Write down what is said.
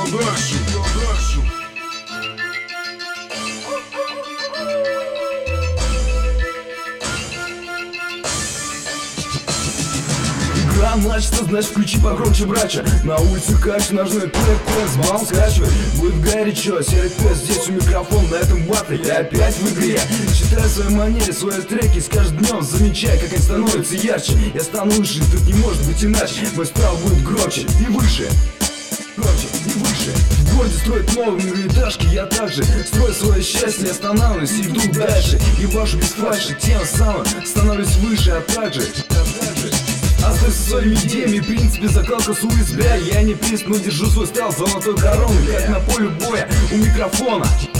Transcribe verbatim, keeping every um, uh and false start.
продакшн, продакшн. Игра начата, значит включи погромче, брача. На улице кач, ножной трек, с бал скачивай. Будет горячо, серый пес здесь у микрофона. На этом батле я опять в игре. Читай свои манеры, свои треки. С каждым днем замечай, как они становятся ярче. Я стану лучше, тут не может быть иначе. Мой стал будет громче и выше. Громче и выше. В городе строят новые многоэтажки. Я также строю свое счастье, останавливаюсь и иду дальше. Ебашу без фальши, тем самым становлюсь выше, а также, а также остаюсь со своими идеями, в принципе, закалка с улиц, бля. Я не прист, но держу свой стал золотой короной, как на поле боя у микрофона.